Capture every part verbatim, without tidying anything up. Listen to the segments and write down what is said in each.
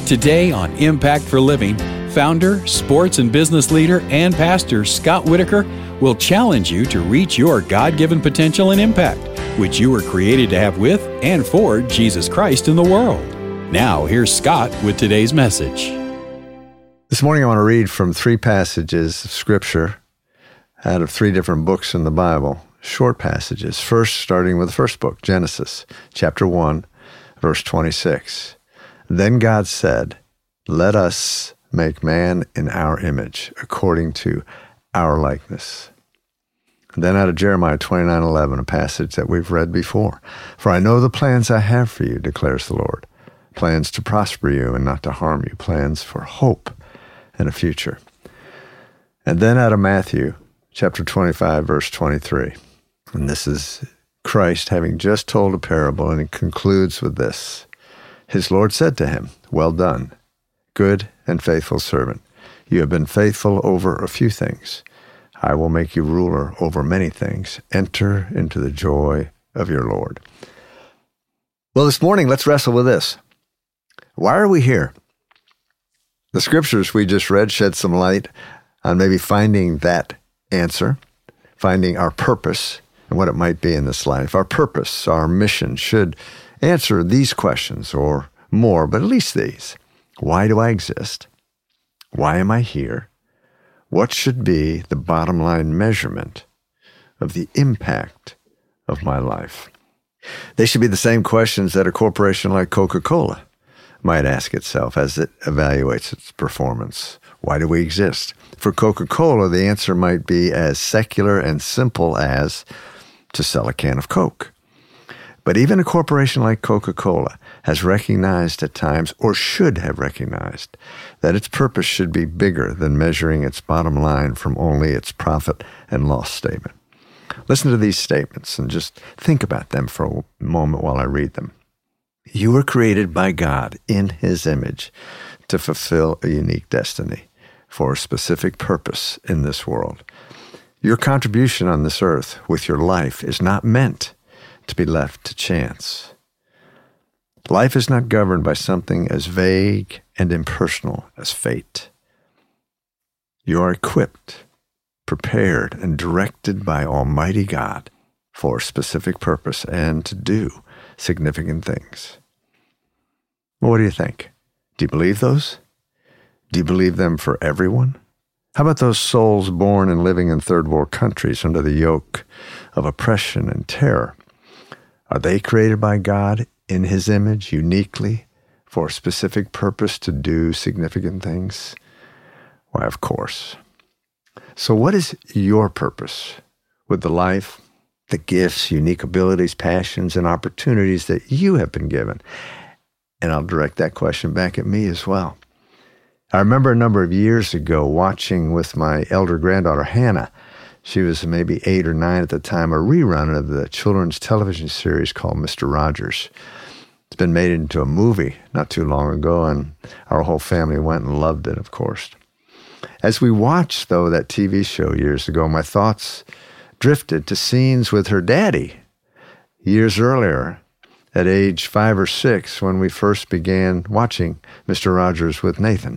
Today on Impact for Living, founder, sports and business leader, and pastor Scott Whitaker will challenge you to reach your God-given potential and impact, which you were created to have with and for Jesus Christ in the world. Now, here's Scott with today's message. This morning I want to read from three passages of Scripture out of three different books in the Bible, short passages. First, starting with the first book, Genesis, chapter one, verse twenty-six. Then God said, "Let us make man in our image, according to our likeness." And then out of Jeremiah twenty-nine eleven, a passage that we've read before. "For I know the plans I have for you, declares the Lord, plans to prosper you and not to harm you, plans for hope and a future." And then out of Matthew chapter twenty-five, verse twenty-three. And this is Christ having just told a parable, and it concludes with this. His Lord said to him, "Well done, good and faithful servant. You have been faithful over a few things. I will make you ruler over many things. Enter into the joy of your Lord." Well, this morning, let's wrestle with this. Why are we here? The scriptures we just read shed some light on maybe finding that answer, finding our purpose and what it might be in this life. Our purpose, our mission should answer these questions or more, but at least these. Why do I exist? Why am I here? What should be the bottom line measurement of the impact of my life? They should be the same questions that a corporation like Coca-Cola might ask itself as it evaluates its performance. Why do we exist? For Coca-Cola, the answer might be as secular and simple as to sell a can of Coke. But even a corporation like Coca-Cola has recognized at times, or should have recognized, that its purpose should be bigger than measuring its bottom line from only its profit and loss statement. Listen to these statements and just think about them for a moment while I read them. You were created by God in His image to fulfill a unique destiny for a specific purpose in this world. Your contribution on this earth with your life is not meant to be left to chance. Life is not governed by something as vague and impersonal as fate. You are equipped, prepared, and directed by Almighty God for a specific purpose and to do significant things. Well, what do you think? Do you believe those? Do you believe them for everyone? How about those souls born and living in third world countries under the yoke of oppression and terror? Are they created by God in His image uniquely for a specific purpose to do significant things? Why, of course. So what is your purpose with the life, the gifts, unique abilities, passions, and opportunities that you have been given? And I'll direct that question back at me as well. I remember a number of years ago watching with my elder granddaughter, Hannah. She was maybe eight or nine at the time, a rerun of the children's television series called Mister Rogers. It's been made into a movie not too long ago, and our whole family went and loved it, of course. As we watched, though, that T V show years ago, my thoughts drifted to scenes with her daddy years earlier, at age five or six, when we first began watching Mister Rogers with Nathan.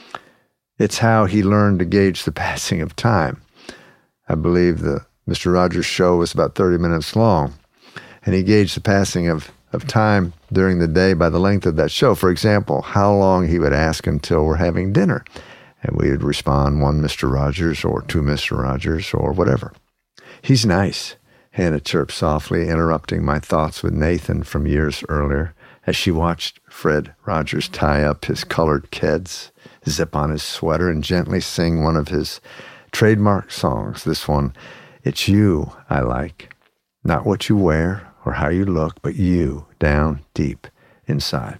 It's how he learned to gauge the passing of time. I believe the Mister Rogers show was about thirty minutes long, and he gauged the passing of, of time during the day by the length of that show. For example, how long he would ask until we're having dinner, and we would respond one Mister Rogers or two Mister Rogers or whatever. "He's nice," Hannah chirped softly, interrupting my thoughts with Nathan from years earlier as she watched Fred Rogers tie up his colored keds, zip on his sweater, and gently sing one of his trademark songs. This one, "It's you I like. Not what you wear or how you look, but you down deep inside."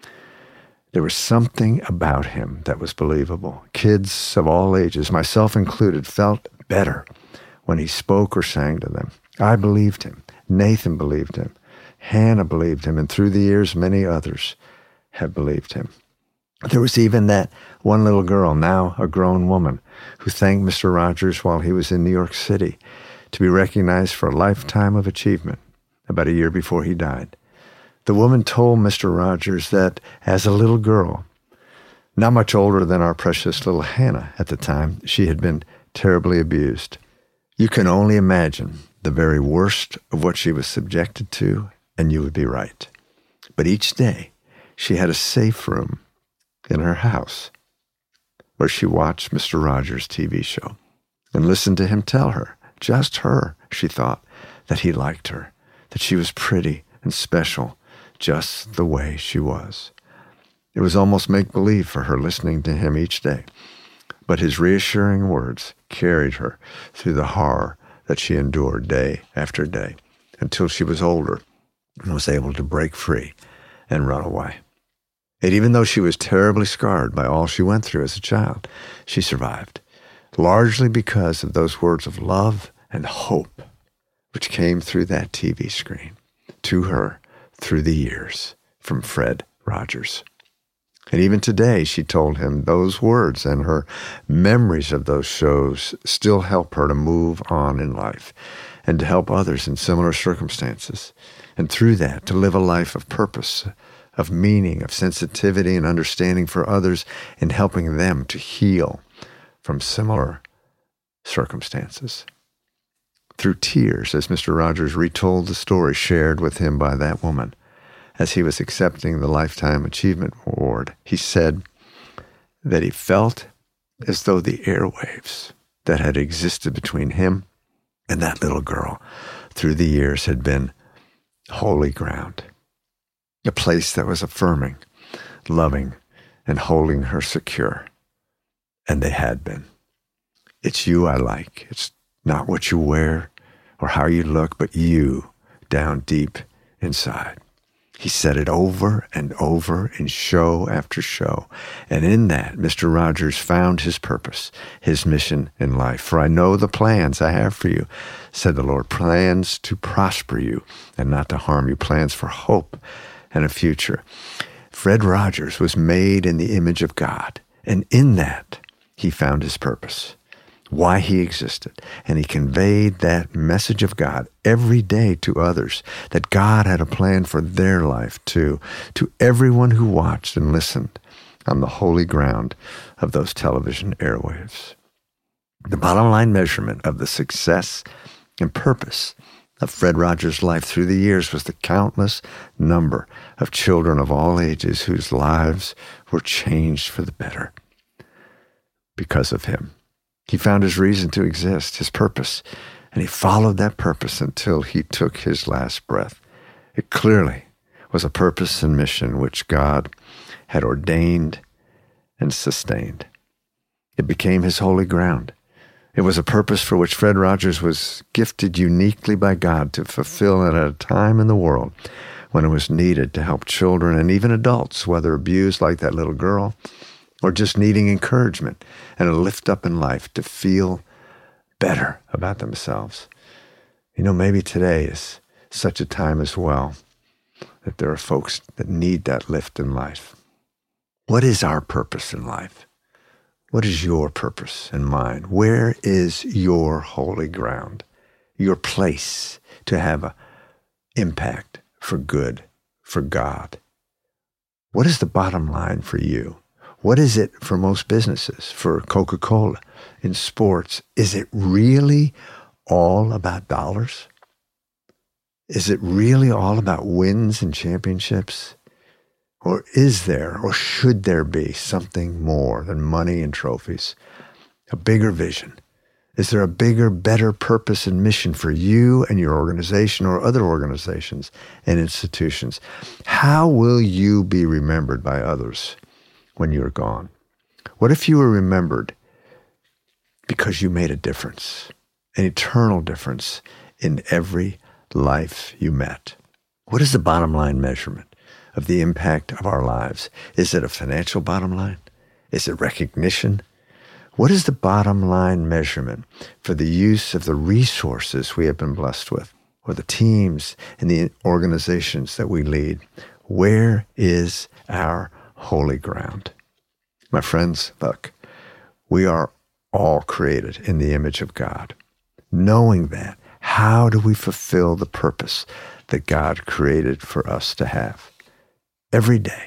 There was something about him that was believable. Kids of all ages, myself included, felt better when he spoke or sang to them. I believed him. Nathan believed him. Hannah believed him. And through the years, many others have believed him. There was even that one little girl, now a grown woman, who thanked Mister Rogers while he was in New York City to be recognized for a lifetime of achievement about a year before he died. The woman told Mister Rogers that as a little girl, Not much older than our precious little Hannah at the time, she had been terribly abused. You can only imagine the very worst of what she was subjected to, and you would be right. But each day, she had a safe room in her house where she watched Mister Rogers' T V show and listened to him tell her, just her, she thought, that he liked her, that she was pretty and special, just the way she was. It was almost make-believe for her listening to him each day, but his reassuring words carried her through the horror that she endured day after day until she was older and was able to break free and run away. And even though she was terribly scarred by all she went through as a child, she survived, largely because of those words of love and hope which came through that T V screen to her through the years from Fred Rogers. And even today, she told him those words and her memories of those shows still help her to move on in life and to help others in similar circumstances. And through that, to live a life of purpose, of meaning, of sensitivity and understanding for others, and helping them to heal from similar circumstances. Through tears, as Mister Rogers retold the story shared with him by that woman, as he was accepting the Lifetime Achievement Award, he said that he felt as though the airwaves that had existed between him and that little girl through the years had been holy ground, a place that was affirming, loving, and holding her secure. And they had been. It's you I like. It's not what you wear or how you look, but you down deep inside. He said it over and over in show after show. And in that, Mister Rogers found his purpose, his mission in life. For I know the plans I have for you, said the Lord, plans to prosper you and not to harm you, plans for hope and a future. Fred Rogers was made in the image of God. And in that, he found his purpose, why he existed, and he conveyed that message of God every day to others, that God had a plan for their life too, to everyone who watched and listened on the holy ground of those television airwaves. The bottom line measurement of the success and purpose of Fred Rogers' life through the years was the countless number of children of all ages whose lives were changed for the better because of him. He found his reason to exist, his purpose, and he followed that purpose until he took his last breath. It clearly was a purpose and mission which God had ordained and sustained. It became his holy ground. It was a purpose for which Fred Rogers was gifted uniquely by God to fulfill at a time in the world when it was needed to help children and even adults, whether abused like that little girl, or just needing encouragement and a lift up in life to feel better about themselves. You know, maybe today is such a time as well that there are folks that need that lift in life. What is our purpose in life? What is your purpose and mine? Where is your holy ground, your place to have an impact for good, for God? What is the bottom line for you? What is it for most businesses, for Coca-Cola, in sports? Is it really all about dollars? Is it really all about wins and championships? Or is there, or should there be something more than money and trophies? A bigger vision? Is there a bigger, better purpose and mission for you and your organization or other organizations and institutions? How will you be remembered by others when you're gone? What if you were remembered because you made a difference, an eternal difference in every life you met? What is the bottom line measurement of the impact of our lives? Is it a financial bottom line? Is it recognition? What is the bottom line measurement for the use of the resources we have been blessed with, or the teams and the organizations that we lead? Where is our holy ground? My friends, look, we are all created in the image of God. Knowing that, how do we fulfill the purpose that God created for us to have? Every day,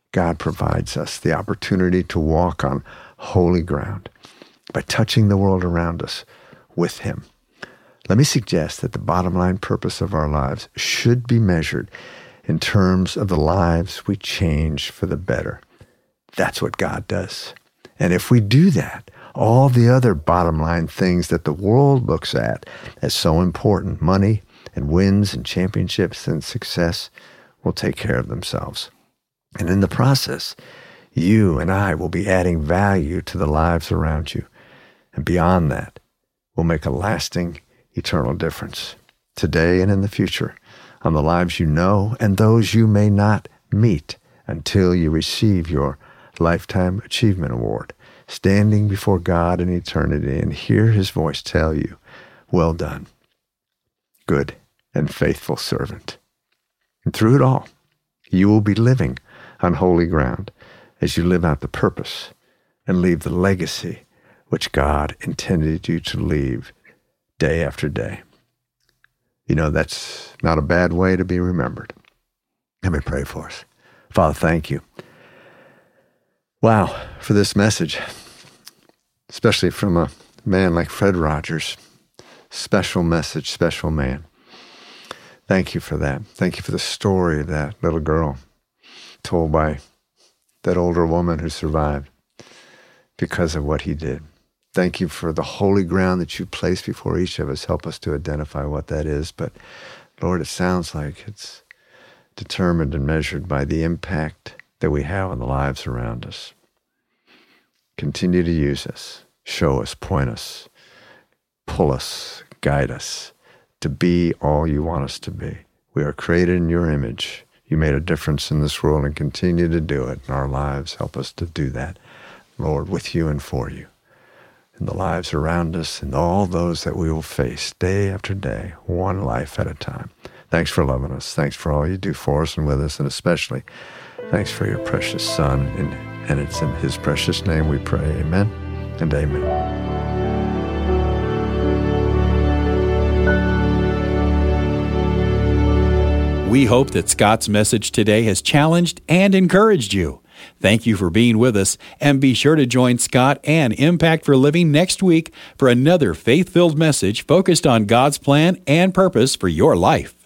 God provides us the opportunity to walk on holy ground by touching the world around us with Him. Let me suggest that the bottom line purpose of our lives should be measured in terms of the lives we change for the better. That's what God does. And if we do that, all the other bottom line things that the world looks at as so important, money and wins and championships and success, will take care of themselves. And in the process, you and I will be adding value to the lives around you. And beyond that, we'll make a lasting, eternal difference today and in the future on the lives you know and those you may not meet until you receive your Lifetime Achievement Award, standing before God in eternity and hear His voice tell you, "Well done, good and faithful servant." And through it all, you will be living on holy ground as you live out the purpose and leave the legacy which God intended you to leave day after day. You know, that's not a bad way to be remembered. Let me pray for us. Father, thank you. Wow, for this message, especially from a man like Fred Rogers. Special message, special man. Thank you for that. Thank you for the story of that little girl told by that older woman who survived because of what he did. Thank you for the holy ground that you place before each of us. Help us to identify what that is. But Lord, it sounds like it's determined and measured by the impact that we have on the lives around us. Continue to use us, show us, point us, pull us, guide us to be all you want us to be. We are created in your image. You made a difference in this world and continue to do it in our lives. Help us to do that, Lord, with you and for you, in the lives around us and all those that we will face day after day, one life at a time. Thanks for loving us. Thanks for all you do for us and with us, and especially thanks for your precious Son. And, and it's in His precious name we pray. Amen and amen. We hope that Scott's message today has challenged and encouraged you. Thank you for being with us, and be sure to join Scott and Impact for Living next week for another faith-filled message focused on God's plan and purpose for your life.